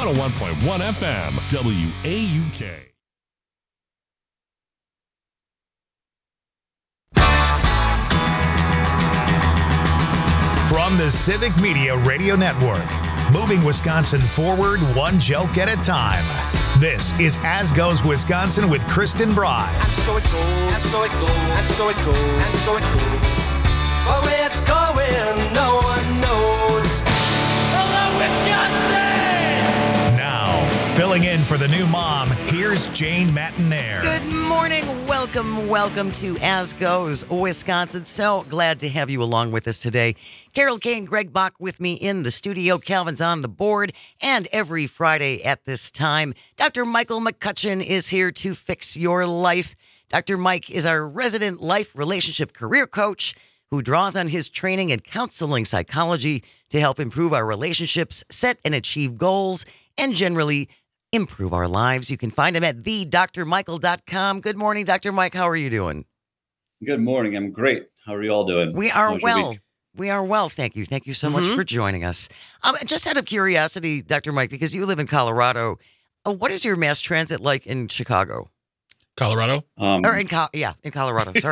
101.1 FM, WAUK. From the Civic Media Radio Network, moving Wisconsin forward one joke at a time. This is As Goes Wisconsin with Kristen Bry. And so it goes, and so it goes, and so it goes, and so it goes. But where it's going, no one knows. Hello, Wisconsin! Now, filling in for the new mom, here's Jane Matinaire. Good morning. Welcome to As Goes Wisconsin. So glad to have you along with us today. Carol Kane, Greg Bach with me in the studio. Calvin's on the board. And every Friday at this time, Dr. Michael McCutcheon is here to fix your life. Dr. Mike is our resident life relationship career coach who draws on his training in counseling psychology to help improve our relationships, set and achieve goals, and generally improve our lives. You can find him at thedrmichael.com. Good morning, Dr. Mike. How are you doing? Good morning. I'm great. How are you all doing? We are well. We are well. Thank you. Thank you so much for joining us. Just out of curiosity, Dr. Mike, because you live in Colorado, what is your mass transit like in Chicago? Colorado? In Colorado. Sorry.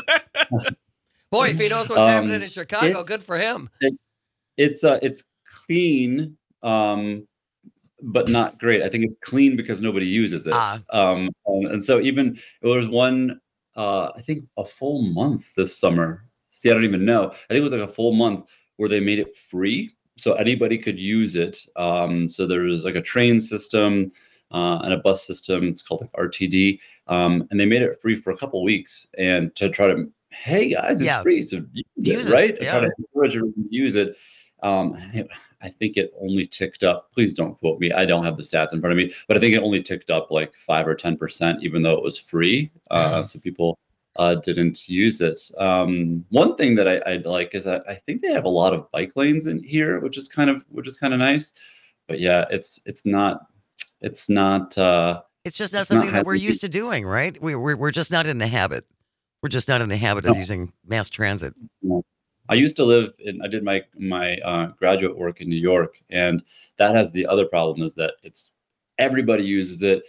Boy, if he knows what's happening in Chicago, good for him. It's clean, but not great. I think it's clean because nobody uses it. And so even there was one, I think a full month this summer. See, I don't even know. I think it was like a full month where they made it free, so anybody could use it. So there was like a train system and a bus system. It's called like RTD, and they made it free for a couple weeks, and to try to, hey guys, it's free, so use it, right? Yeah. Try to encourage everyone to use it. I think it only ticked up. Please don't quote me. I don't have the stats in front of me, but I think it only ticked up like 5 or 10%, even though it was free. So people didn't use it. One thing that I like is I think they have a lot of bike lanes in here, which is kind of nice. But yeah, it's not. It's just not something that we're used to doing, right? We're just not in the habit. We're just not in the habit of using mass transit. No. I used to live I did my graduate work in New York, and that has the other problem is that everybody uses it.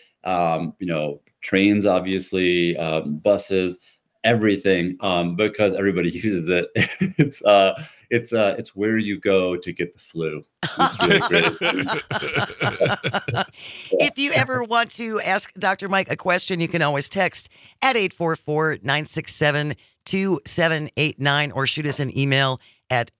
Trains, obviously, buses, everything, because everybody uses it. It's where you go to get the flu. It's really great. If you ever want to ask Dr. Mike a question, you can always text at 844-967-2789 or shoot us an email at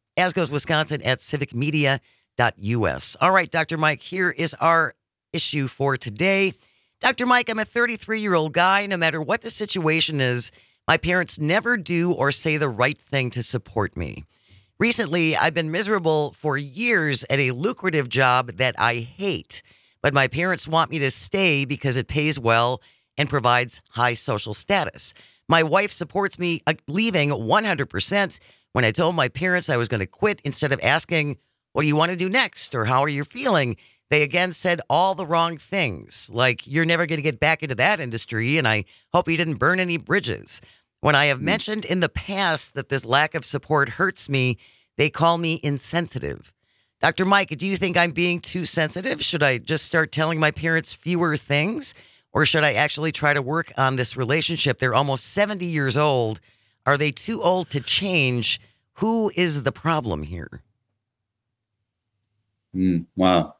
asgoeswisconsin@civicmedia.us. All right, Dr. Mike, here is our issue for today. Dr. Mike, I'm a 33-year-old guy. No matter what the situation is, my parents never do or say the right thing to support me. Recently, I've been miserable for years at a lucrative job that I hate, but my parents want me to stay because it pays well and provides high social status. My wife supports me leaving 100%. When I told my parents I was going to quit, instead of asking, what do you want to do next? Or how are you feeling? They again said all the wrong things, like you're never going to get back into that industry, and I hope you didn't burn any bridges. When I have mentioned in the past that this lack of support hurts me, they call me insensitive. Dr. Mike, do you think I'm being too sensitive? Should I just start telling my parents fewer things? Or should I actually try to work on this relationship? They're almost 70 years old. Are they too old to change? Who is the problem here? Wow.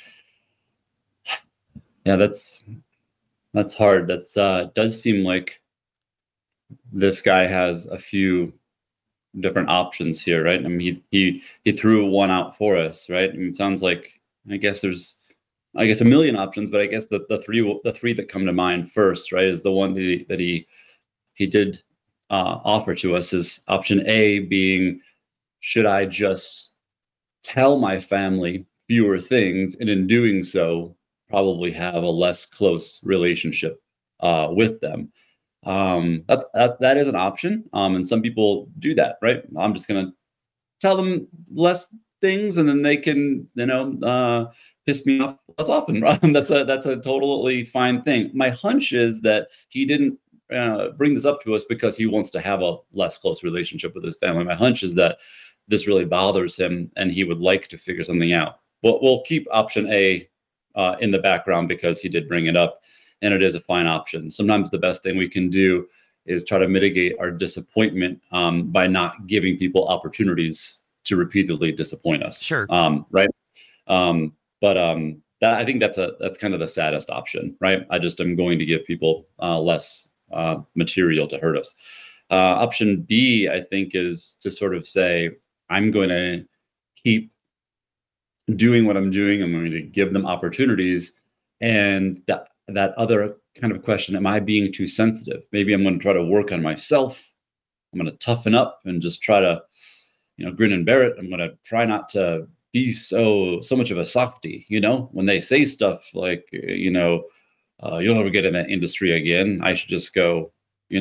Yeah, that's hard. Does seem like this guy has a few different options here, right? I mean, he threw one out for us, right? I mean, it sounds like, I guess there's a million options, but I guess the three that come to mind first, right, is the one that he did offer to us is option A, being, should I just tell my family fewer things, and in doing so, probably have a less close relationship with them? That is an option, and some people do that, right? I'm just gonna tell them less things, and then they can, piss me off less often. That's a totally fine thing. My hunch is that he didn't bring this up to us because he wants to have a less close relationship with his family. My hunch is that this really bothers him, and he would like to figure something out. We'll keep option A in the background because he did bring it up, and it is a fine option. Sometimes the best thing we can do is try to mitigate our disappointment by not giving people opportunities to repeatedly disappoint us. Sure. Right. But that, I think that's kind of the saddest option, right? I just am going to give people less material to hurt us. Option B, I think, is to sort of say, I'm going to keep doing what I'm doing. I'm going to give them opportunities. And that other kind of question, am I being too sensitive? Maybe I'm going to try to work on myself. I'm going to toughen up and just try to, grin and bear it. I'm going to try not to be so much of a softie, when they say stuff like, you'll never get in that industry again. I should just go,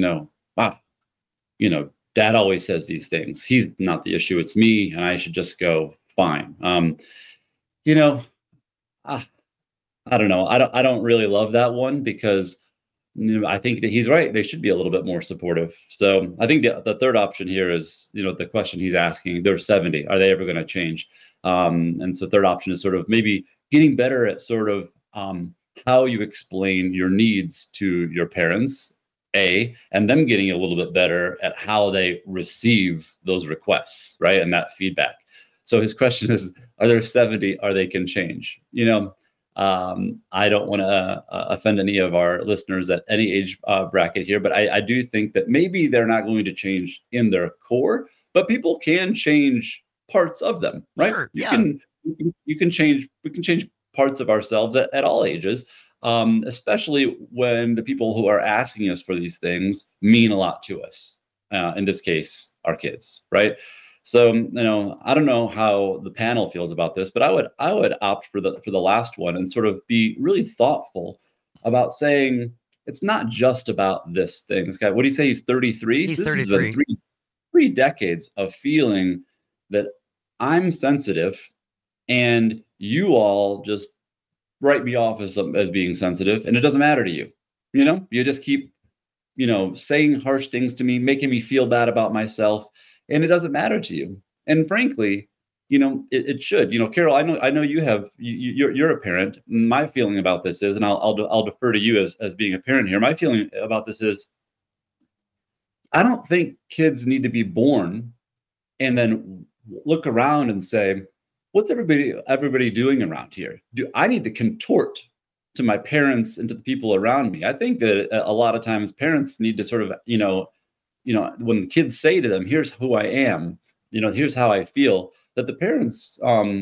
Dad always says these things. He's not the issue. It's me. And I should just go, fine. I don't know. I don't really love that one because I think that he's right. They should be a little bit more supportive. So I think the third option here is, the question he's asking, they're 70. Are they ever going to change? And so third option is sort of maybe getting better at sort of how you explain your needs to your parents, and them getting a little bit better at how they receive those requests, right? And that feedback. So his question is, are there 70? Are they can change? I don't want to offend any of our listeners at any age bracket here, but I do think that maybe they're not going to change in their core, but people can change parts of them, right? Sure, You can change. We can change parts of ourselves at all ages, especially when the people who are asking us for these things mean a lot to us. In this case, our kids, right? So, I don't know how the panel feels about this, but I would opt for the last one and sort of be really thoughtful about saying it's not just about this thing. This guy, what do you say? He's 33. He's This 33. has been three decades of feeling that I'm sensitive, and you all just write me off as being sensitive, and it doesn't matter to you. You just keep, saying harsh things to me, making me feel bad about myself. And it doesn't matter to you. And frankly, it should. Carol, I know you have. You're a parent. My feeling about this is, and I'll defer to you as being a parent here. My feeling about this is, I don't think kids need to be born and then look around and say, what's everybody doing around here? Do I need to contort to my parents and to the people around me? I think that a lot of times parents need to sort of, when the kids say to them, here's who I am, here's how I feel, that the parents,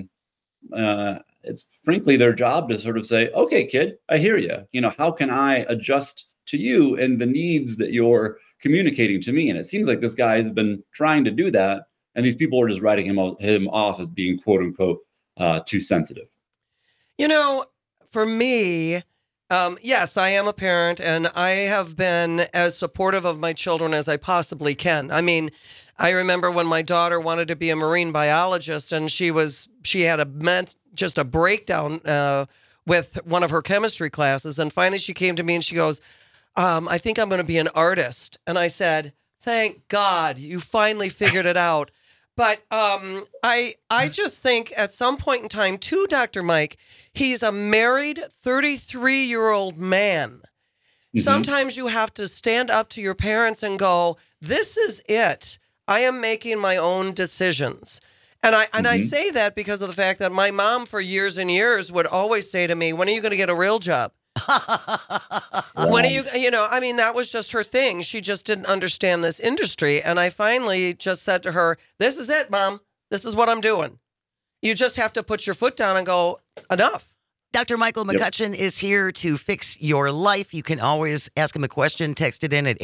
it's frankly their job to sort of say, okay, kid, I hear you. How can I adjust to you and the needs that you're communicating to me? And it seems like this guy has been trying to do that, and these people are just writing him off as being quote unquote too sensitive. For me, yes, I am a parent, and I have been as supportive of my children as I possibly can. I mean, I remember when my daughter wanted to be a marine biologist, and she had just a breakdown with one of her chemistry classes, and finally she came to me and she goes, I think I'm going to be an artist. And I said, thank God you finally figured it out. But I just think at some point in time, too, Dr. Mike, he's a married 33-year-old man. Mm-hmm. Sometimes you have to stand up to your parents and go, this is it. I am making my own decisions. And I say that because of the fact that my mom for years and years would always say to me, when are you going to get a real job? When are you, that was just her thing. She just didn't understand this industry. And I finally just said to her, this is it, Mom. This is what I'm doing. You just have to put your foot down and go, enough. Dr. Michael McCutcheon is here to fix your life. You can always ask him a question. Text it in at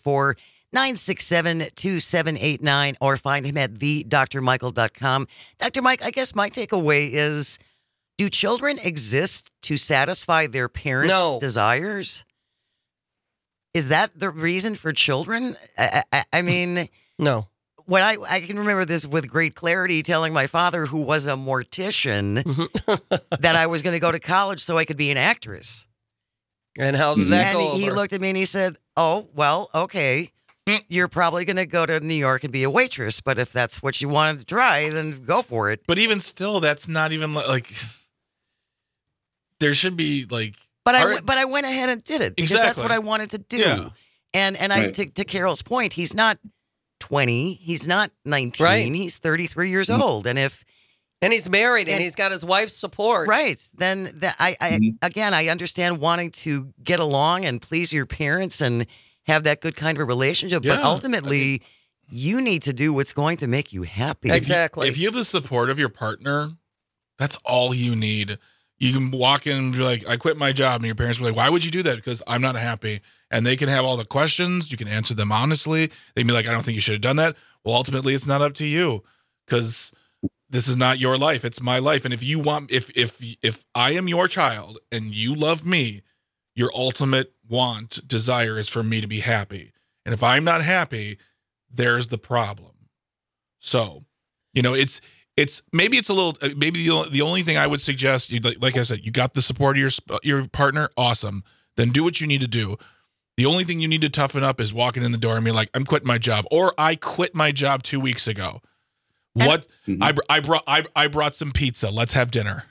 844-967-2789 or find him at thedrmichael.com. Dr. Mike, I guess my takeaway is, do children exist to satisfy their parents' desires? Is that the reason for children? I mean, no. When I can remember this with great clarity, telling my father, who was a mortician, that I was going to go to college so I could be an actress. And how did that go over? He looked at me and he said, oh, well, okay. You're probably going to go to New York and be a waitress, but if that's what you wanted to try, then go for it. But even still, that's not even like... there should be like. But I went ahead and did it because that's Exactly. what I wanted to do. Yeah. And Right. to Carol's point, he's not 20, he's not 19, Right. he's 33 years old. And if And he's married and And- he's got his wife's support. right, then I understand wanting to get along and please your parents and have that good kind of a relationship. But Yeah. ultimately, you need to do what's going to make you happy. Exactly. If you have the support of your partner, that's all you need. You can walk in and be like, I quit my job. And your parents will be like, why would you do that? Because I'm not happy. And they can have all the questions. You can answer them honestly. They'd be like, I don't think you should have done that. Well, ultimately, it's not up to you because this is not your life. It's my life. And if you want, if I am your child and you love me, your ultimate desire is for me to be happy. And if I'm not happy, there's the problem. So, it's maybe it's a little, maybe the only thing I would suggest, like I said, you got the support of your partner. Awesome. Then do what you need to do. The only thing you need to toughen up is walking in the door and be like, I'm quitting my job, or I quit my job 2 weeks ago. What? I brought some pizza. Let's have dinner.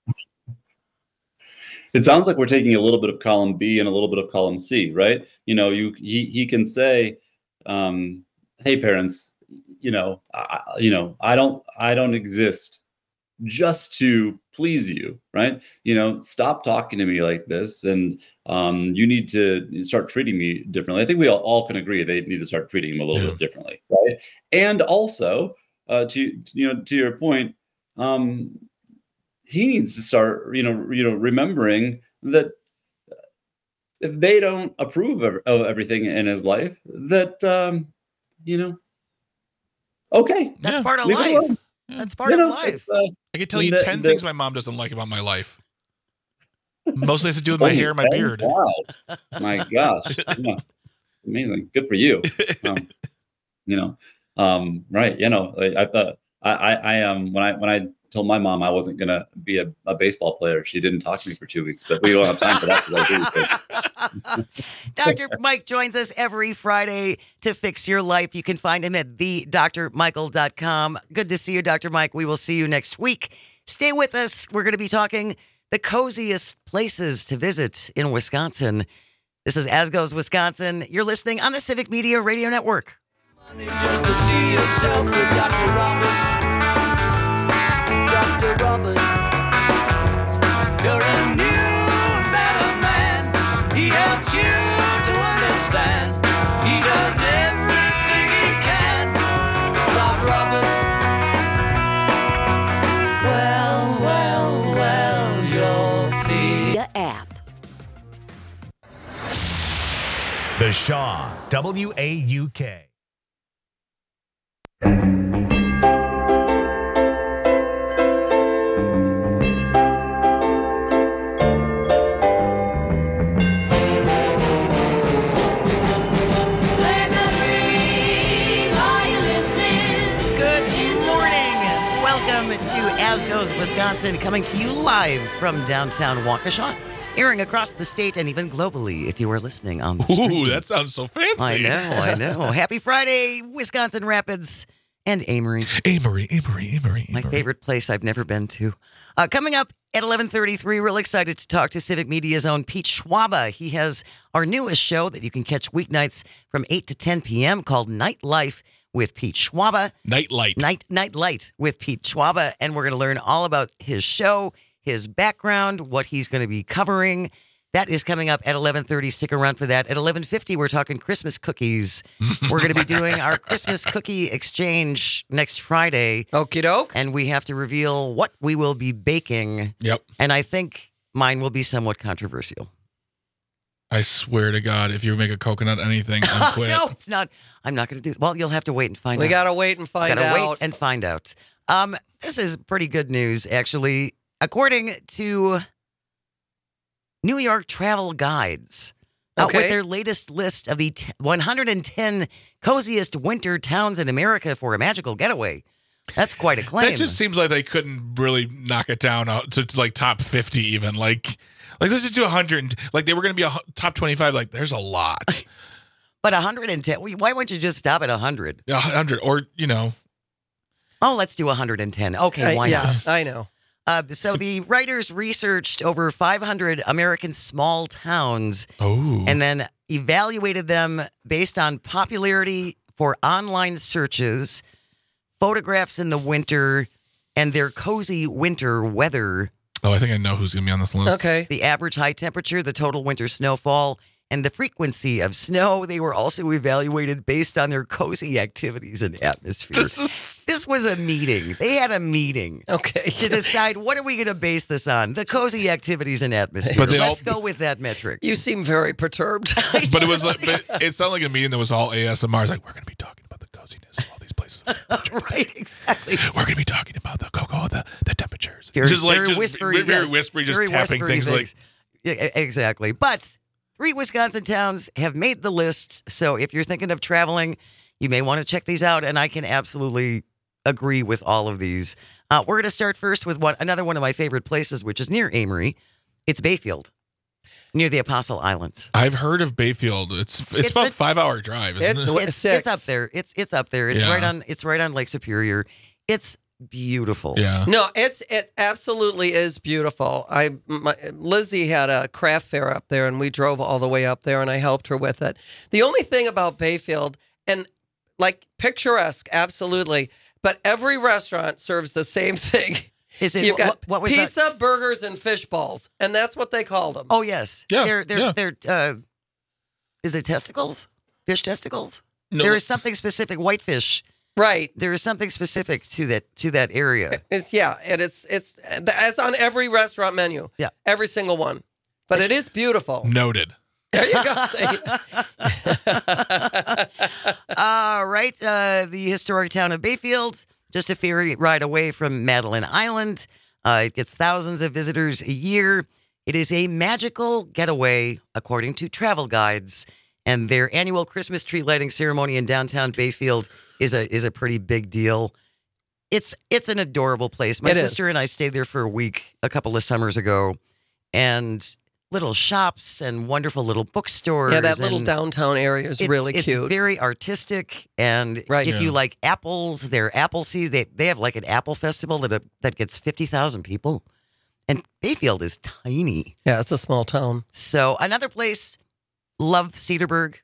It sounds like we're taking a little bit of column B and a little bit of column C, right? He can say, "Hey, parents, I don't exist just to please you, right? Stop talking to me like this, and you need to start treating me differently." I think we all can agree they need to start treating him a little bit differently, right? And also, to your point, he needs to start, remembering that if they don't approve of everything in his life, that okay, That's part of leave it life. alone. That's part of life. it's, I can tell you 10 things my mom doesn't like about my life. Mostly has to do with my only hair and my 10? beard. Wow, my gosh, yeah. Amazing, good for you. Right? I thought I when I told my mom I wasn't gonna be a baseball player, she didn't talk to me for 2 weeks. But we don't have time for that. 'Cause I do, so. Dr. Mike joins us every Friday to fix your life. You can find him at thedrmichael.com. Good to see you, Dr. Mike. We will see you next week. Stay with us. We're going to be talking the coziest places to visit in Wisconsin. This is As Goes Wisconsin. You're listening on the Civic Media Radio Network. Just to see yourself with Dr. Robert. Dr. Robert. You're a new and better man. He helps you to understand. He does everything he can. Dr. Robert. Well, your feet. The app. The Shaw, WAUK. Good morning. Welcome to As Goes Wisconsin, coming to you live from downtown Waukesha, airing across the state and even globally if you are listening on the stream. Ooh, that sounds so fancy. I know. Happy Friday, Wisconsin Rapids and Amory. Amory. My favorite place I've never been to. Coming up at 11:33, real excited to talk to Civic Media's own Pete Schwaba. He has our newest show that you can catch weeknights from 8 to 10 p.m. called Nightlife with Pete Schwaba. Nightlight. Nightlight with Pete Schwaba. And we're going to learn all about his show, his background, what he's going to be covering. That is coming up at 11:30. Stick around for that. At 11:50, we're talking Christmas cookies. We're going to be doing our Christmas cookie exchange next Friday. Okie doke. And we have to reveal what we will be baking. Yep. And I think mine will be somewhat controversial. I swear to God, if you make a coconut anything, I'm quit. No, it's not. I'm not going to do. Well, you'll have to wait and find out. We got to wait and find Gotta out. wait and find out. This is pretty good news, actually. According to New York Travel Guides, out with Okay. their latest list of the 110 coziest winter towns in America for a magical getaway. That's quite a claim. That just seems like they couldn't really knock it down out to like top 50 even. Like let's just do 100. Like they were going to be top 25. Like there's a lot. But 110. Why wouldn't you just stop at 100? 100 or, Oh, let's do 110. Okay, why yeah, not? I know. So the writers researched over 500 American small towns Oh. and then evaluated them based on popularity for online searches, photographs in the winter, and their cozy winter weather. Oh, I think I know who's going to be on this list. Okay. The average high temperature, the total winter snowfall, and the frequency of snow. They were also evaluated based on their cozy activities and atmosphere. This was a meeting. They had a meeting Okay. to decide what are we going to base this on? The cozy activities and atmosphere. But they Let's all- go with that metric. You seem very perturbed. But it was like, but it sounded like a meeting that was all ASMR. It's like, we're going to be talking about the coziness of all these places. Right, exactly. We're going to be talking about the cocoa, the temperatures. Very, just like very just whispery, very yes. whispery, just Very tapping whispery things like. Yeah, exactly. But 3 Wisconsin towns have made the list. So if you're thinking of traveling, you may want to check these out. And I can absolutely agree with all of these. We're going to start first with another one of my favorite places, which is near Amory. It's Bayfield, near the Apostle Islands. I've heard of Bayfield. It's about a- 5-hour drive, isn't It's it? what- It's 6. up there. It's up there. It's Yeah. right on Lake Superior. It's beautiful. Yeah. No, it absolutely is beautiful. Lizzie had a craft fair up there, and we drove all the way up there, and I helped her with it. The only thing about Bayfield, and like picturesque, absolutely, but every restaurant serves the same thing. Is it You've got what was that? pizza, burgers, and fish balls, and that's what they call them. Oh yes. Yeah, They're is it testicles? Fish testicles? No, There is something specific. Whitefish. Right. There is something specific to that area. It's on every restaurant menu. Yeah. Every single one. But it is beautiful. noted. There you go. See? All right. The historic town of Bayfield, just a ferry ride away from Madeline Island. It gets thousands of visitors a year. It is a magical getaway, according to travel guides. And their annual Christmas tree lighting ceremony in downtown Bayfield is a pretty big deal. It's an adorable place. My It is. sister and I stayed there for a week a couple of summers ago, and little shops and wonderful little bookstores. Yeah, that little and downtown area is really it's cute. very artistic, and Right. if Yeah. you like apples, their apple seed, they have like an apple festival that gets 50,000 people, and Bayfield is tiny. Yeah, it's a small town. So another place, love Cedarburg,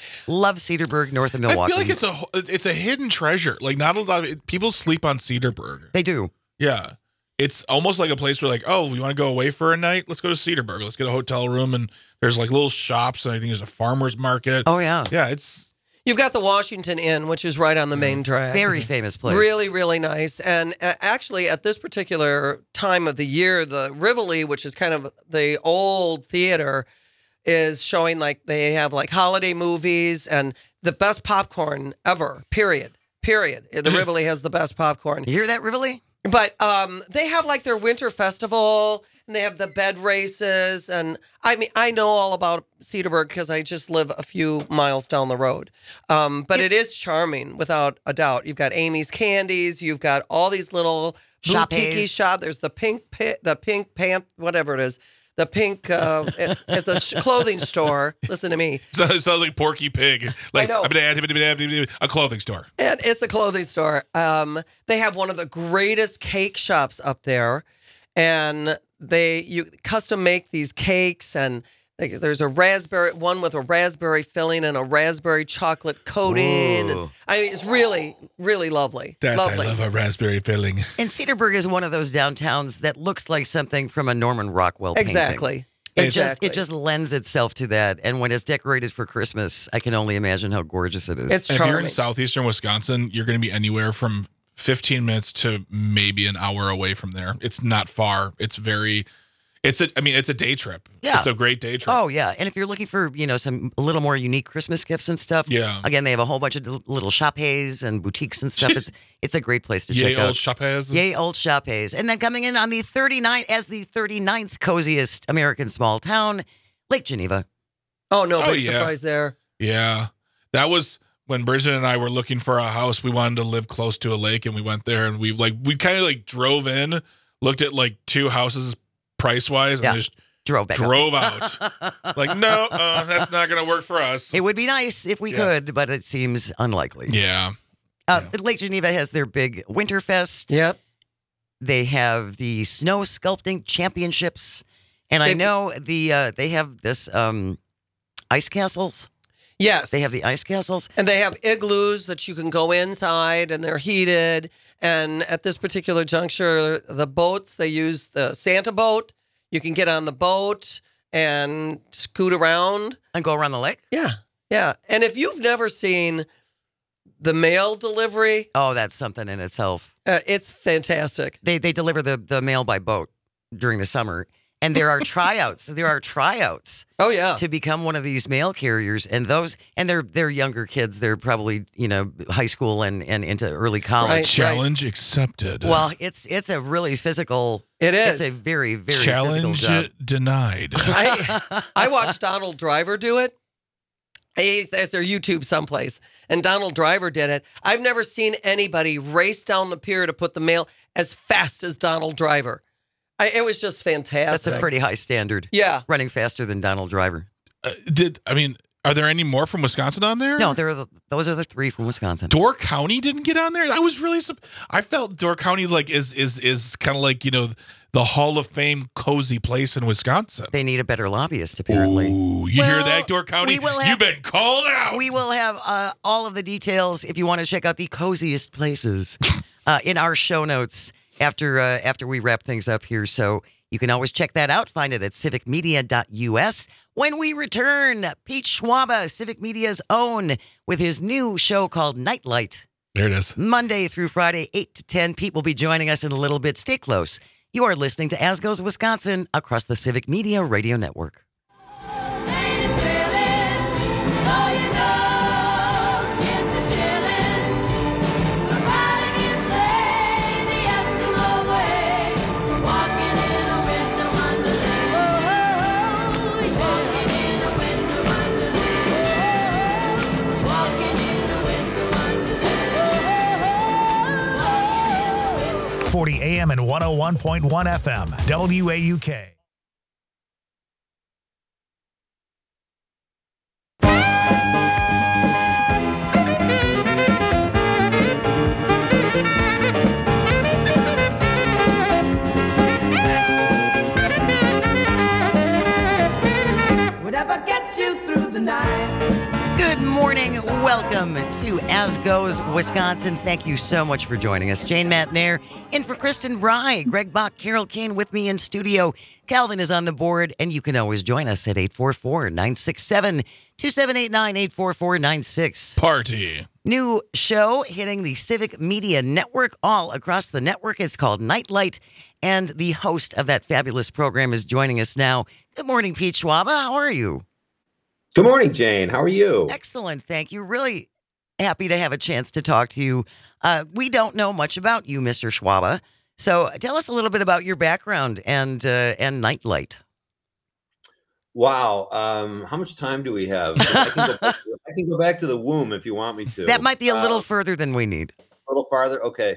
north of Milwaukee. I feel like it's a hidden treasure. Like not a lot of people sleep on Cedarburg. They do. Yeah. It's almost like a place where like, oh, we want to go away for a night? Let's go to Cedarburg. Let's get a hotel room, and there's like little shops, and I think there's a farmer's market. Oh yeah, Yeah, it's You've got the Washington Inn, which is right on the main drag. very famous place. Really, really nice. And actually, at this particular time of the year, the Rivoli, which is kind of the old theater, is showing like they have like holiday movies and the best popcorn ever, period. The Rivoli has the best popcorn. You hear that, Rivoli? But they have like their winter festival, and they have the bed races. And I mean, I know all about Cedarburg because I just live a few miles down the road. But it is charming without a doubt. You've got Amy's Candies. You've got all these little Shop boutique Haze. shop. There's the pink whatever it is. The pink, it's a clothing store. Listen to me. it sounds like Porky Pig. Like know. a clothing store. And it's a clothing store. They have one of the greatest cake shops up there, and you custom make these cakes, and there's a raspberry one with a raspberry filling and a raspberry chocolate coating. Whoa. And, I mean, it's really, really lovely. Lovely. I love a raspberry filling. And Cedarburg is one of those downtowns that looks like something from a Norman Rockwell painting. Exactly. It just lends itself to that. And when it's decorated for Christmas, I can only imagine how gorgeous it is. It's If you're in charming. southeastern Wisconsin, you're going to be anywhere from 15 minutes to maybe an hour away from there. It's not far. It's a day trip. Yeah. It's a great day trip. Oh yeah, and if you're looking for a little more unique Christmas gifts and stuff, Yeah. again they have a whole bunch of little shop hays and boutiques and stuff. It's a great place to Yay, check old out. shop has. Yay, old shop hays, and then coming in on the 39th coziest American small town, Lake Geneva. Oh, no, Oh, big yeah. surprise there. Yeah. That was when Bridget and I were looking for a house. We wanted to live close to a lake, and we went there, and we kind of like drove in, looked at like 2 houses price wise, and Yeah. just Drove back. up. drove out. Like, no, that's not going to work for us. It would be nice if we could, but it seems unlikely. Yeah. Lake Geneva has their big Winterfest. Yep. They have the snow sculpting championships, and I know they have this ice castles. Yes. They have the ice castles. And they have igloos that you can go inside and they're heated. And at this particular juncture, the boats, they use the Santa boat. You can get on the boat and scoot around. And go around the lake? Yeah. Yeah. And if you've never seen the mail delivery, Oh, that's something in itself. it's fantastic. They deliver the mail by boat during the summer. And there are tryouts. There are tryouts Oh, yeah. to become one of these mail carriers. And they're younger kids. They're probably, high school and into early college. Right. Challenge accepted. Well, it's a really physical. It is. It's a very, very physical Challenge job. denied. I watched Donald Driver do it. It's their YouTube someplace. And Donald Driver did it. I've never seen anybody race down the pier to put the mail as fast as Donald Driver. It was just fantastic. That's a pretty high standard. Yeah. Running faster than Donald Driver. Are there any more from Wisconsin on there? No, those are the three from Wisconsin. Door County didn't get on there. I was really I felt Door County is kind of like the Hall of Fame cozy place in Wisconsin. They need a better lobbyist, apparently. Ooh, you hear that, Door County? You've been called out. We will have all of the details if you want to check out the coziest places in our show notes after we wrap things up here. So you can always check that out. Find it at civicmedia.us. When we return, Pete Schwaba, Civic Media's own, with his new show called Nightlight. There it is. Monday through Friday, 8 to 10. Pete will be joining us in a little bit. Stay close. You are listening to As Goes Wisconsin across the Civic Media Radio Network. AM and 101.1 FM, WAUK. Whatever gets you through the night. Good morning. Welcome to As Goes Wisconsin. Thank you so much for joining us. Jane Matnair in for Kristen Bry. Greg Bach, Carol Kane with me in studio. Calvin is on the board, and you can always join us at 844-967-2789, 844-96. Party. New show hitting the Civic Media Network all across the network. It's called Nightlight, and the host of that fabulous program is joining us now. Good morning, Pete Schwaba. How are you? Good morning, Jane. How are you? Excellent. Thank you. Really happy to have a chance to talk to you. We don't know much about you, Mr. Schwaba. So tell us a little bit about your background and Nightlight. Wow. How much time do we have? I can go back to the womb if you want me to. That might be a little further than we need. A little farther? Okay.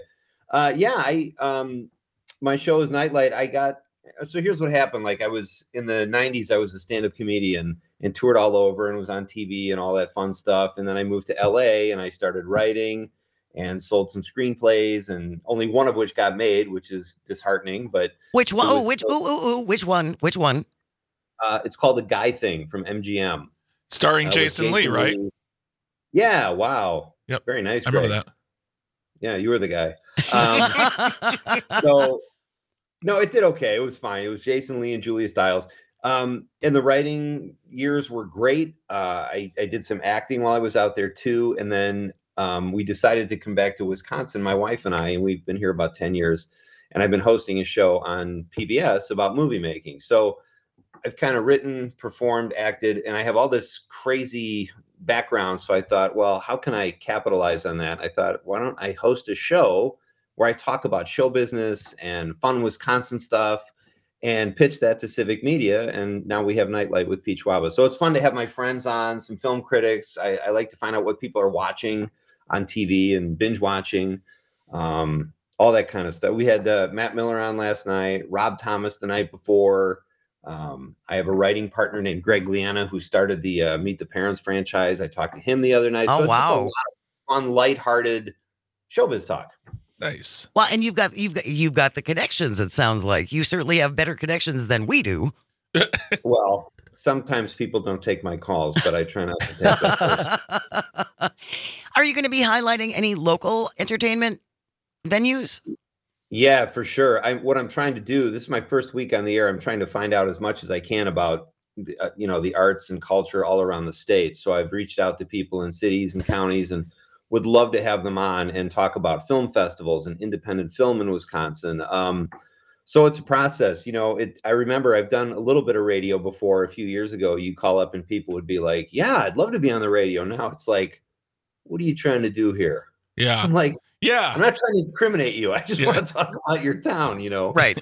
My show is Nightlight. So here's what happened. Like I was in the 90s, I was a stand-up comedian and toured all over and was on TV and all that fun stuff. And then I moved to LA and I started writing and sold some screenplays, and only one of which got made, which is disheartening. But which one? Which one? It's called The Guy Thing from MGM, starring Jason Lee, right? Yeah. Wow. Yep. Very nice. I remember that. Yeah, you were the guy. No, it did okay. It was fine. It was Jason Lee and Julia Stiles. And the writing years were great. I did some acting while I was out there too. And then we decided to come back to Wisconsin, my wife and I, and we've been here about 10 years. And I've been hosting a show on PBS about movie making. So I've kind of written, performed, acted, and I have all this crazy background. So I thought, well, how can I capitalize on that? I thought, why don't I host a show where I talk about show business and fun Wisconsin stuff and pitch that to Civic Media. And now we have Nightlight with Pete Schwaba. So it's fun to have my friends on, some film critics. I like to find out what people are watching on TV and binge watching, all that kind of stuff. We had Matt Miller on last night, Rob Thomas the night before. I have a writing partner named Greg Liana who started the Meet the Parents franchise. I talked to him the other night. Oh, so it's wow. just a lot of fun, lighthearted showbiz talk. Nice. Well, and you've got the connections. It sounds like you certainly have better connections than we do. Well, sometimes people don't take my calls, but I try not to take them. Are you going to be highlighting any local entertainment venues? Yeah, for sure. What I'm trying to do, this is my first week on the air. I'm trying to find out as much as I can about, the arts and culture all around the state. So I've reached out to people in cities and counties and would love to have them on and talk about film festivals and independent film in Wisconsin. So it's a process. I remember I've done a little bit of radio before a few years ago. You call up and people would be like, yeah, I'd love to be on the radio. Now it's like, what are you trying to do here? Yeah. I'm like, Yeah. I'm not trying to incriminate you. I just want to talk about your town, Right.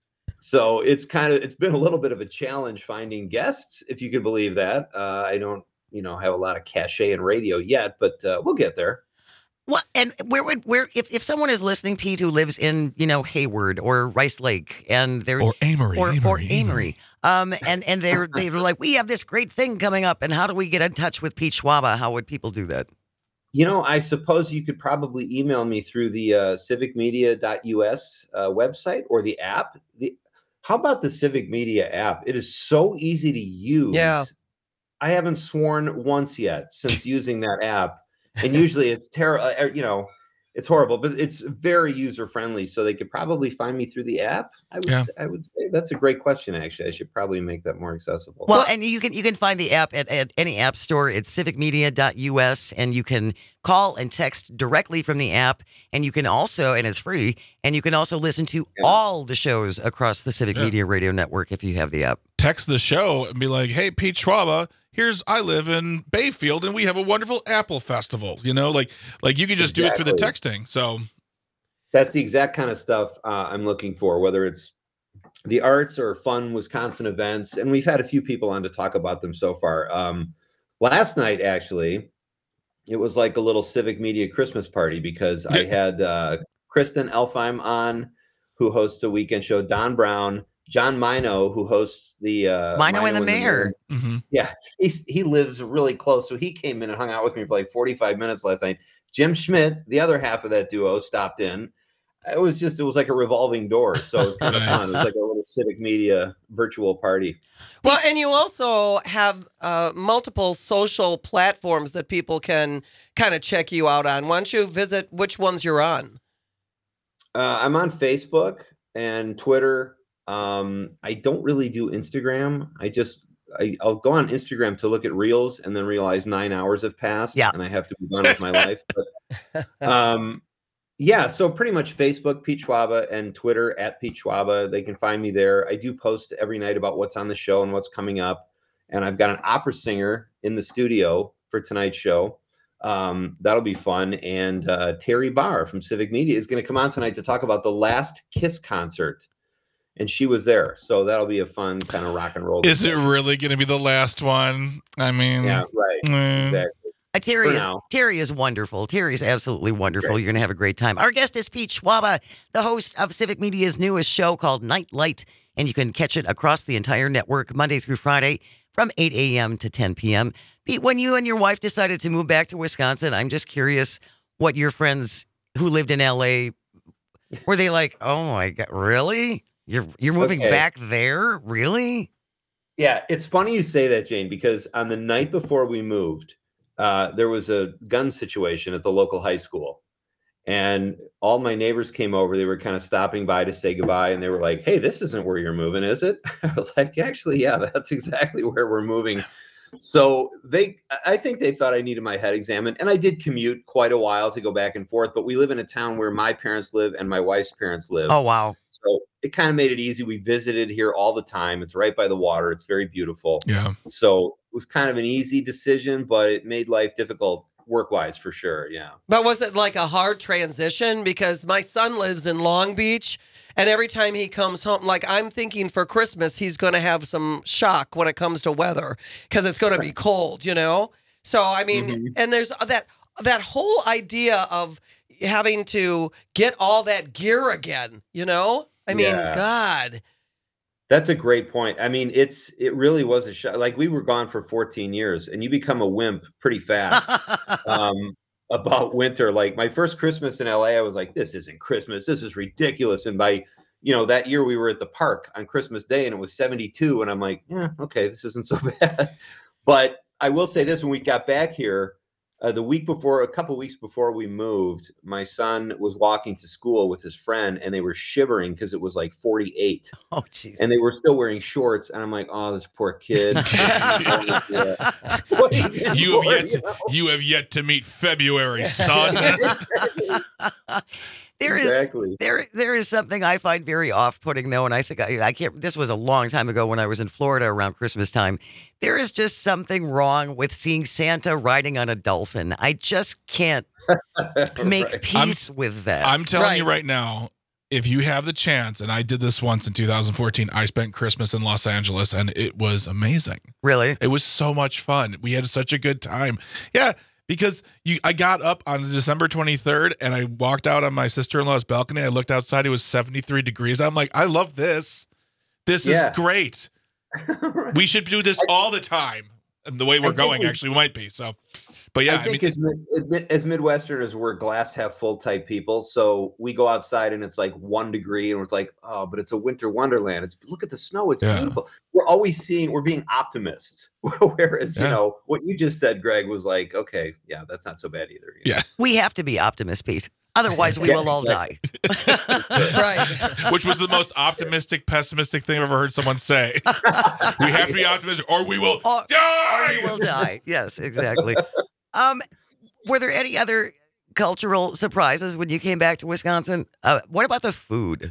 So it's been a little bit of a challenge finding guests, if you could believe that. I don't, have a lot of cachet in radio yet, but we'll get there. Well, and where if someone is listening, Pete, who lives in Hayward or Rice Lake, and they're Or Amory. or Amory, and they're like, we have this great thing coming up, and how do we get in touch with Pete Schwaba? How would people do that? I suppose you could probably email me through the civicmedia.us website or the app. How about the Civic Media app? It is so easy to use. Yeah. I haven't sworn once yet since using that app. And usually it's terrible, it's horrible, but it's very user friendly. So they could probably find me through the app. I would say that's a great question. Actually, I should probably make that more accessible. Well, and you can find the app at any app store. It's civicmedia.us, and you can call and text directly from the app. And you can also, and it's free, and you can also listen to all the shows across the Civic Media Radio Network if you have the app. Text the show and be like, hey, Pete Schwaba, I live in Bayfield and we have a wonderful Apple Festival. Like you can just do it through the texting. So that's the exact kind of stuff I'm looking for, whether it's the arts or fun Wisconsin events. And we've had a few people on to talk about them so far. Last night, actually, it was like a little Civic Media Christmas party because I had Kristen Elfheim on, who hosts a weekend show, Don Brown, John Mino, who hosts the Mino and the Mayor. Mm-hmm. Yeah, he lives really close. So he came in and hung out with me for like 45 minutes last night. Jim Schmidt, the other half of that duo, stopped in. It was like a revolving door. So it was kind of fun. It was like a little Civic Media virtual party. Well, and you also have multiple social platforms that people can kind of check you out on. Why don't you visit which ones you're on? I'm on Facebook and Twitter. I don't really do Instagram. I'll go on Instagram to look at reels and then realize 9 hours have passed and I have to be done with my life. But so pretty much Facebook, Pete Schwaba, and Twitter at Pete Schwaba. They can find me there. I do post every night about what's on the show and what's coming up. And I've got an opera singer in the studio for tonight's show. That'll be fun. And Terry Barr from Civic Media is going to come on tonight to talk about the last Kiss concert. And she was there. So that'll be a fun kind of rock and roll. Is it really going to be the last one? I mean, yeah, right. Exactly. Terry is wonderful. Terry is absolutely wonderful. Great. You're going to have a great time. Our guest is Pete Schwaba, the host of Civic Media's newest show called Night Light. And you can catch it across the entire network Monday through Friday from 8 a.m. to 10 p.m. Pete, when you and your wife decided to move back to Wisconsin, I'm just curious what your friends who lived in L.A., were they like, oh my God, really? You're moving back there? Really? Yeah, it's funny you say that, Jane, because on the night before we moved, there was a gun situation at the local high school. And all my neighbors came over. They were kind of stopping by to say goodbye. And they were like, hey, this isn't where you're moving, is it? I was like, actually, yeah, that's exactly where we're moving. So I think they thought I needed my head examined. And I did commute quite a while to go back and forth. But we live in a town where my parents live and my wife's parents live. Oh, wow. So it kind of made it easy. We visited here all the time. It's right by the water. It's very beautiful. Yeah. So it was kind of an easy decision, but it made life difficult work-wise for sure. Yeah. But was it like a hard transition? Because my son lives in Long Beach, and every time he comes home, like I'm thinking for Christmas, he's going to have some shock when it comes to weather because it's going to be cold, So, I mean, and there's that whole idea of having to get all that gear again, I mean, God. That's a great point. I mean, it really was a shock. Like we were gone for 14 years and you become a wimp pretty fast. about winter. Like my first Christmas in LA, I was like, this isn't Christmas. This is ridiculous. And by, that year we were at the park on Christmas Day and it was 72. And I'm like, yeah, okay, this isn't so bad. But I will say this, when we got back here, a couple weeks before we moved, my son was walking to school with his friend and they were shivering because it was like 48. Oh, jeez. And they were still wearing shorts. And I'm like, oh, this poor kid. You have yet to meet February, son. There is something I find very off-putting, though, and I think I can't. This was a long time ago when I was in Florida around Christmas time. There is just something wrong with seeing Santa riding on a dolphin. I just can't make peace with that. I'm telling you right now, if you have the chance, and I did this once in 2014, I spent Christmas in Los Angeles, and it was amazing. Really? It was so much fun. We had such a good time. Yeah. Because I got up on December 23rd and I walked out on my sister-in-law's balcony. I looked outside. It was 73 degrees. I'm like, I love this. This is great. Right. We should do this all the time. And the way we're going, actually, we might be. So, but yeah, I think as Midwesterners, we're glass half full type people. So we go outside and it's like 1 degree and it's like, oh, but it's a winter wonderland. Look at the snow. It's beautiful. We're being optimists. Whereas, what you just said, Greg, was like, okay, yeah, that's not so bad either. Yeah. We have to be optimists, Pete. Otherwise, we will all die. Right. Which was the most optimistic, pessimistic thing I've ever heard someone say. We have to be optimistic or we will die. Or you will die. Yes, exactly. Were there any other cultural surprises when you came back to Wisconsin? What about the food?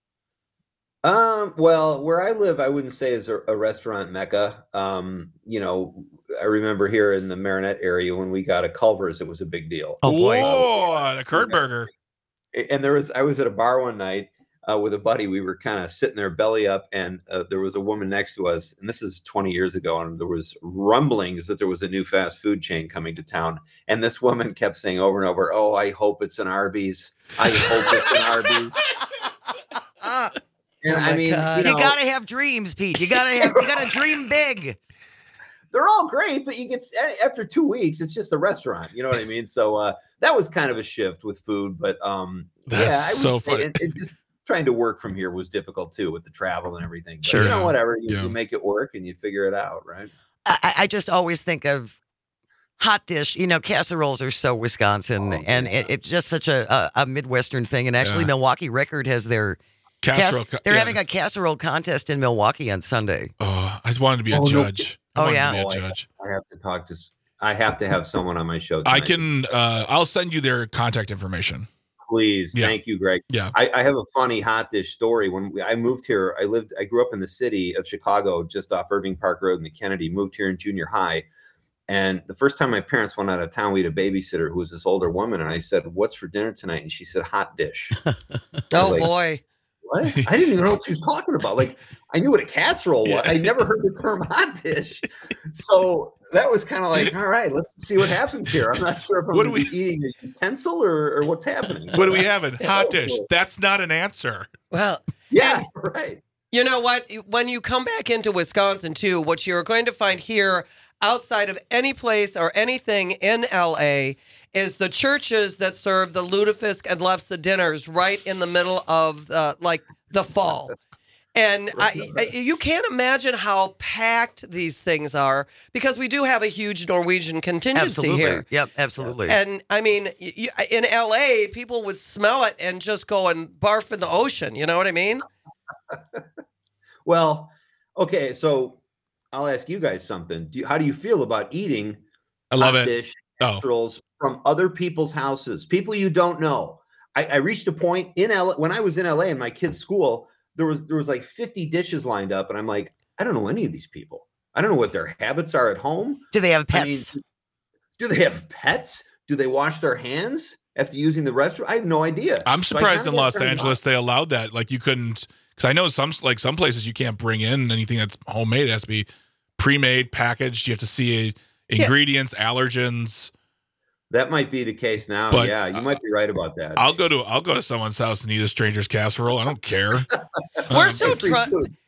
Well, where I live, I wouldn't say is a restaurant mecca. I remember here in the Marinette area when we got a Culver's, it was a big deal. Oh boy! Oh, the curd burger. And I was at a bar one night with a buddy. We were kind of sitting there belly up, and there was a woman next to us. And this is 20 years ago, and there was rumblings that there was a new fast food chain coming to town. And this woman kept saying over and over, "Oh, I hope it's an Arby's. I hope it's an Arby's." And I mean, you gotta have dreams, Pete. You gotta dream big. They're all great, but after 2 weeks, it's just a restaurant. You know what I mean? So that was kind of a shift with food, but that's so funny. It just trying to work from here was difficult too with the travel and everything. But, sure, whatever you make it work and you figure it out, right? I just always think of hot dish. Casseroles are so Wisconsin, and it's just such a Midwestern thing. And actually, Milwaukee Record has their casserole. They're having a casserole contest in Milwaukee on Sunday. Oh, I just wanted to be a judge. Oh yeah, to be a judge. I have to have someone on my show tonight. I can. I'll send you their contact information. Please, thank you, Greg. Yeah, I have a funny hot dish story. When I moved here, I grew up in the city of Chicago, just off Irving Park Road in the Kennedy. Moved here in junior high, and the first time my parents went out of town, we had a babysitter who was this older woman, and I said, "What's for dinner tonight?" And she said, "Hot dish." Oh boy. What? I didn't even know what she was talking about. Like, I knew what a casserole was. I never heard the term hot dish. So that was kind of like, all right, let's see what happens here. I'm not sure if I'm eating a utensil or what's happening. What are we having? Hot dish. That's not an answer. Well, yeah, right. You know what? When you come back into Wisconsin, too, what you're going to find here outside of any place or anything in L.A. is the churches that serve the lutefisk and lefse dinners right in the middle of the fall. And you can't imagine how packed these things are because we do have a huge Norwegian contingency here. Yep, absolutely. And I mean, in LA, people would smell it and just go and barf in the ocean. You know what I mean? Well, okay, so I'll ask you guys something. How do you feel about eating dish casseroles from other people's houses, people you don't know? I reached a point in LA when I was in LA in my kids' school. There was like 50 dishes lined up, and I'm like, I don't know any of these people. I don't know what their habits are at home. Do they have pets? I mean, do they have pets? Do they wash their hands after using the restroom? I have no idea. I'm surprised in Los Angeles they allowed that. Like you couldn't, because I know some places you can't bring in anything that's homemade. It has to be pre-made, packaged. You have to see ingredients, allergens. That might be the case now. But, yeah, you might be right about that. I'll go to someone's house and eat a stranger's casserole. I don't care.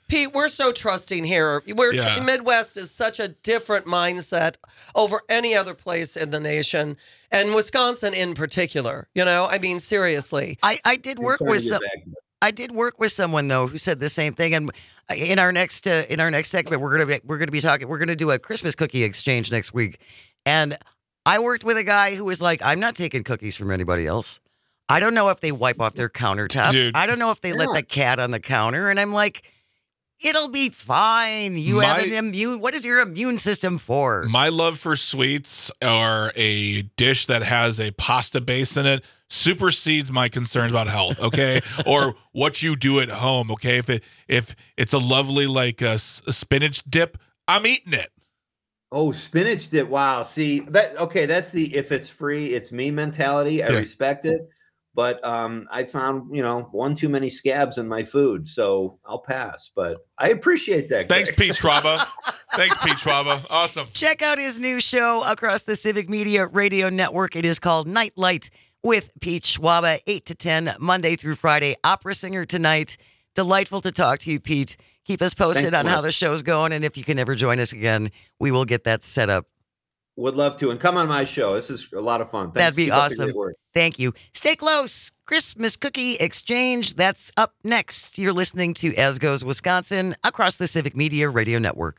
Pete, we're so trusting here. Midwest is such a different mindset over any other place in the nation, and Wisconsin in particular. I mean, seriously. I did work with someone though who said the same thing, and in our next segment we're gonna do a Christmas cookie exchange next week, and I worked with a guy who was like, I'm not taking cookies from anybody else. I don't know if they wipe off their countertops. Dude. I don't know if they let the cat on the counter, and I'm like, it'll be fine. You have an immune. What is your immune system for? My love for sweets or a dish that has a pasta base in it supersedes my concerns about health. Okay, or what you do at home. Okay, if it's a lovely a spinach dip, I'm eating it. Oh, spinach dip! Wow. See that? Okay, that's the if it's free, it's me mentality. I respect it. But I found, one too many scabs in my food, so I'll pass. But I appreciate that. Thanks, Pete Schwaba. Awesome. Check out his new show across the Civic Media Radio Network. It is called Nightlight with Pete Schwaba, 8 to 10, Monday through Friday. Opera singer tonight. Delightful to talk to you, Pete. Keep us posted on how the show's going, and if you can ever join us again, we will get that set up. Would love to. And come on my show. This is a lot of fun. Thanks. That'd be awesome. Thank you. Stay close. Christmas Cookie Exchange. That's up next. You're listening to As Goes Wisconsin across the Civic Media Radio Network.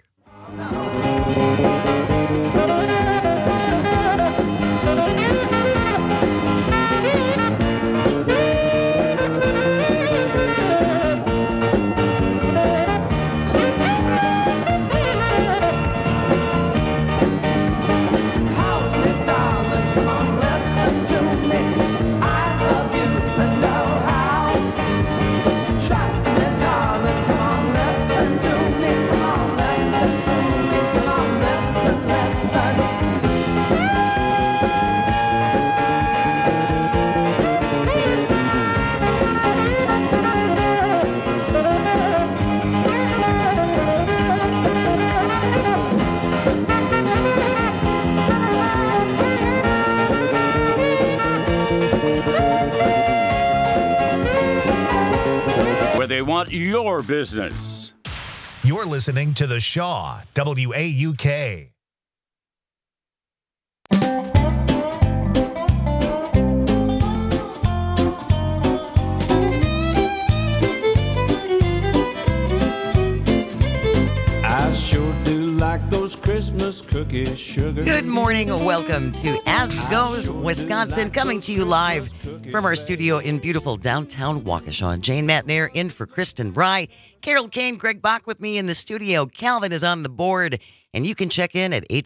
They want your business. You're listening to The Shaw, WAUK. I sure do like those Christmas cookies, sugar. Good morning. Welcome to As Goes Wisconsin, coming to you live from our studio in beautiful downtown Waukesha. Jane Matnair in for Kristen Bry. Carol Kane, Greg Bach with me in the studio. Calvin is on the board, and you can check in at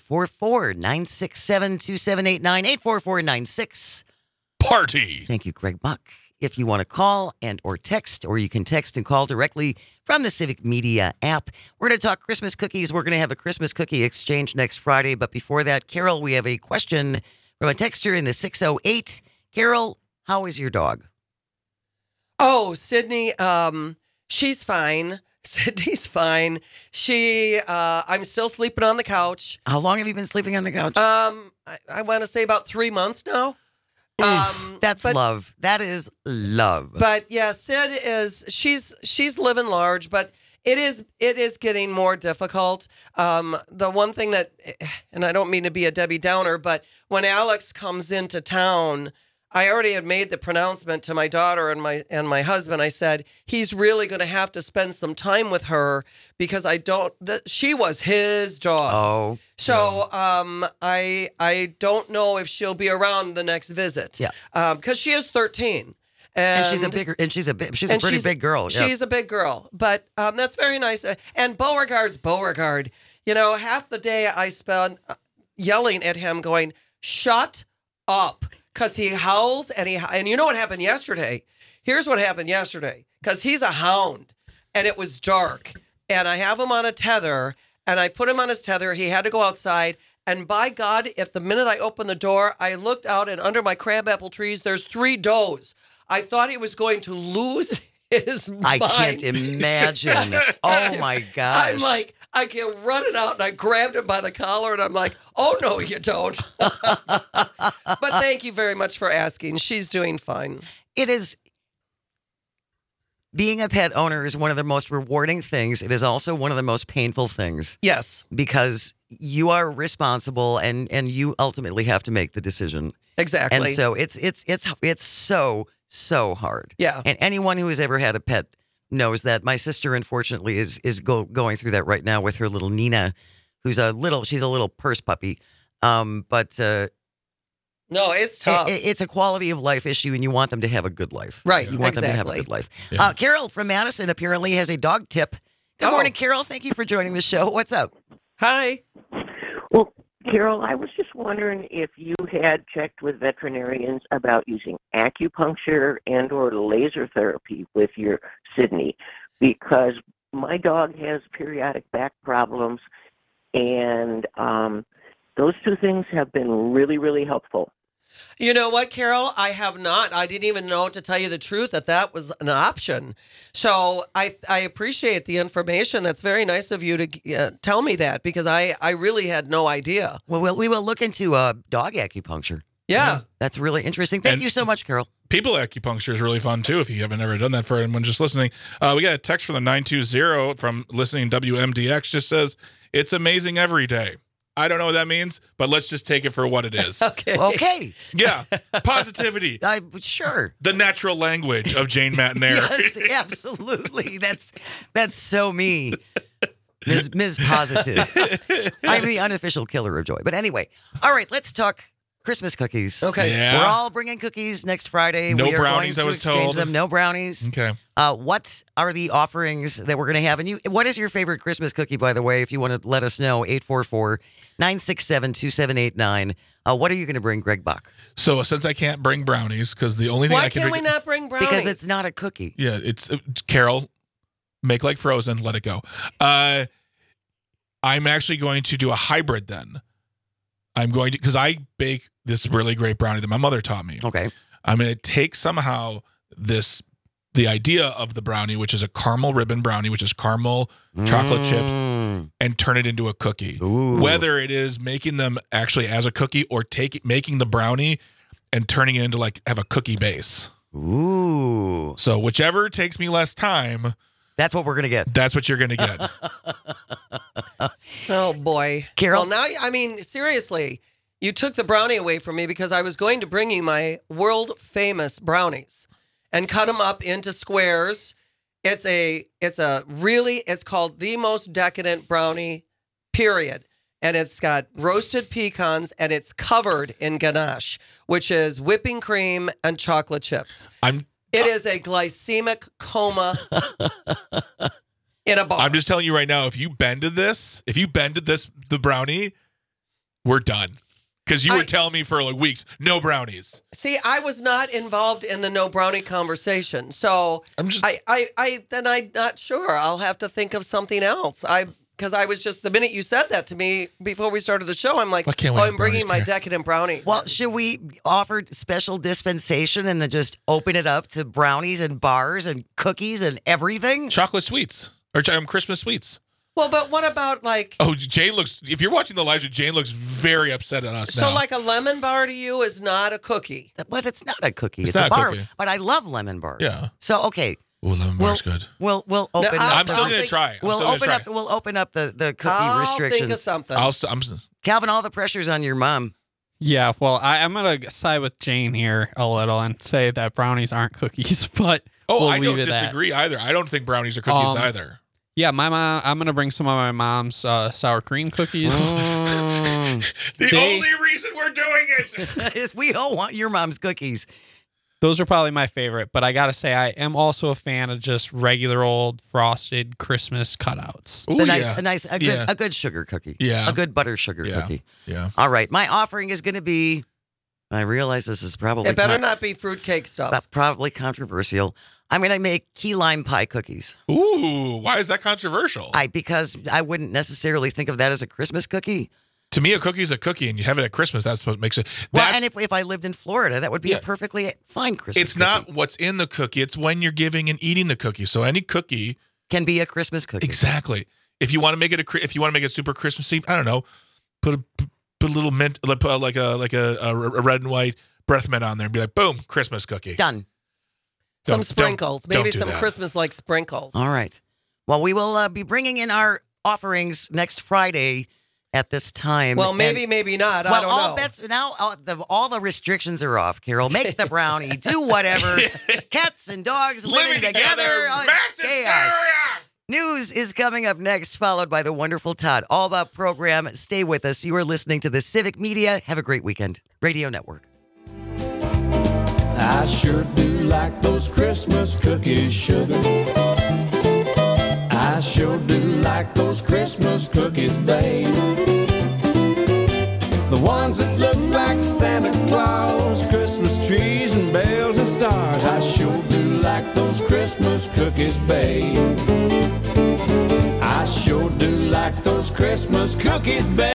844-967-2789, 844-96. Party. Thank you, Greg Bach. If you want to call and or text, or you can text and call directly from the Civic Media app. We're going to talk Christmas cookies. We're going to have a Christmas cookie exchange next Friday. But before that, Carol, we have a question from a texter in the 608. Carol, how is your dog? Oh, Sydney, she's fine. Sydney's fine. I'm still sleeping on the couch. How long have you been sleeping on the couch? I want to say about 3 months now. That's love. That is love. But yeah, Sid she's living large, but it is getting more difficult. The one thing that, and I don't mean to be a Debbie Downer, but when Alex comes into town, I already had made the pronouncement to my daughter and my husband. I said, he's really going to have to spend some time with her because she was his dog. Oh. So I don't know if she'll be around the next visit. Yeah. Because she is 13. And she's a pretty big girl. Yep. She's a big girl, but that's very nice. And Beauregard's Beauregard. Half the day I spend yelling at him going, shut up. Because he howls and you know what happened yesterday? Here's what happened yesterday. Because he's a hound and it was dark and I have him on a tether and I put him on his tether. He had to go outside. And by God, if the minute I opened the door, I looked out and under my crabapple trees, there's 3 does. I thought he was going to lose his mind. I can't imagine. Oh my gosh. I'm like, I came running out and I grabbed him by the collar and I'm like, oh no, you don't. But thank you very much for asking. She's doing fine. It is. being a pet owner is one of the most rewarding things. It is also one of the most painful things Yes, because you are responsible and you ultimately have to make the decision. exactly. And so it's so hard. Yeah. And anyone who has ever had a pet knows that. My sister, unfortunately, is going through that right now with her little Nina, who's she's a little purse puppy. But no, it's tough. it's a quality of life issue, and you want them to have a good life. Right, You want them to have a exactly. good life. Yeah. Carol from Madison apparently has a dog tip. Good Oh. morning, Carol. Thank you for joining the show. What's up? Hi. Well, Carol, I was just wondering if you had checked with veterinarians about using acupuncture and or laser therapy with your Sydney, because my dog has periodic back problems, and those two things have been really, really helpful. You know what, Carol? I have not. I didn't even know, to tell you the truth, that was an option. So I appreciate the information. That's very nice of you to tell me that, because I really had no idea. Well, we will look into dog acupuncture. Yeah. That's really interesting. Thank And- you so much, Carol. People acupuncture is really fun too. If you haven't ever done that for anyone just listening, we got a text from the 920 from listening WMDX. Just says it's amazing every day. I don't know what that means, but let's just take it for what it is. Okay. Okay. Yeah, positivity, Sure. the natural language of Jane Matinair. Yes, absolutely. That's so me. Ms. Positive. I'm the unofficial killer of joy. But anyway, all right, let's talk Christmas cookies. Okay. Yeah. We're all bringing cookies next Friday. No we are brownies, going I to was exchange told. them. No brownies. Okay. What are the offerings that we're going to have? And what is your favorite Christmas cookie, by the way, if you want to let us know, 844-967-2789. What are you going to bring, Greg Bach? So since I can't bring brownies, because the only thing Why I can can we not bring brownies? Because it's not a cookie. Yeah, it's Carol, make like Frozen, let it go. I'm actually going to do a hybrid then. I'm going to, because I bake this really great brownie that my mother taught me. Okay. I'm going to take somehow the idea of the brownie, which is a caramel ribbon brownie, which is caramel chocolate chip, and turn it into a cookie. Ooh. Whether it is making them actually as a cookie or making the brownie and turning it into have a cookie base. Ooh. So whichever takes me less time, That's what we're going to get. that's what you're going to get. Oh, boy. Carol? Well, now, I mean, seriously, you took the brownie away from me, because I was going to bring you my world famous brownies and cut them up into squares. It's called the most decadent brownie, period. And it's got roasted pecans, and it's covered in ganache, which is whipping cream and chocolate chips. It is a glycemic coma in a bar. I'm just telling you right now, if you bended the brownie, we're done. Because you were telling me for weeks, no brownies. See, I was not involved in the no brownie conversation, so I'm not sure. I'll have to think of something else. Because I was just, the minute you said that to me before we started the show, I'm like, Why can't we have I'm bringing my brownies, Karen? decadent brownie. Well, should we offer special dispensation and then just open it up to brownies and bars and cookies and everything? Chocolate sweets. Or Christmas sweets. Well, but what about Oh, Jane looks, if you're watching the live, Jane looks very upset at us so now. like a lemon bar to you is not a cookie? But it's not a cookie. It's It's not a a bar. cookie. But I love lemon bars. Yeah. So, okay. Ooh, lemon bar's good. We'll open up. I'm still going to try. We'll open up the cookie I'll restrictions. think of something. Calvin, all the pressure's on your mom. Yeah, well, I'm going to side with Jane here a little and say that brownies aren't cookies, but we'll I leave don't it at- disagree either. I don't think brownies are cookies Um, either. Yeah, my mom. I'm going to bring some of my mom's sour cream cookies. The only reason we're doing it is we all want your mom's cookies. Those are probably my favorite, but I got to say I am also a fan of just regular old frosted Christmas cutouts. Ooh, A good sugar cookie. Yeah. A good butter sugar cookie. Yeah. All right. My offering is going to be, I realize this is probably it better not be fruitcake stuff. probably controversial. I'm going to make key lime pie cookies. Ooh, why is that controversial? Because I wouldn't necessarily think of that as a Christmas cookie. To me, a cookie is a cookie, and you have it at Christmas. That's what makes it. Well, and if I lived in Florida, that would be a perfectly fine Christmas It's cookie. not what's in the cookie. It's when you're giving and eating the cookie. So any cookie can be a Christmas cookie. Exactly. If you want to make it super Christmassy, I don't know, put a little mint, put like a red and white breath mint on there, and be like, boom, Christmas cookie. Done. Some sprinkles. don't Maybe do some that. Christmas-like sprinkles. All right. Well, we will be bringing in our offerings next Friday at this time. Well, And- maybe, maybe not. I Well, don't all know. bets now. All the restrictions are off. Carol, make the brownie, do whatever. Cats and dogs living together. Oh, it's Mass chaos. hysteria! News is coming up next, followed by the wonderful Todd. All About program. Stay with us. You are listening to the Civic Media. Have a great weekend. Radio Network. I sure do like those Christmas cookies, sugar. I sure do like those Christmas cookies, babe. The ones that look like Santa Claus, Christmas trees and bells and stars. I sure do like those Christmas cookies, babe. I sure do like those Christmas cookies, babe.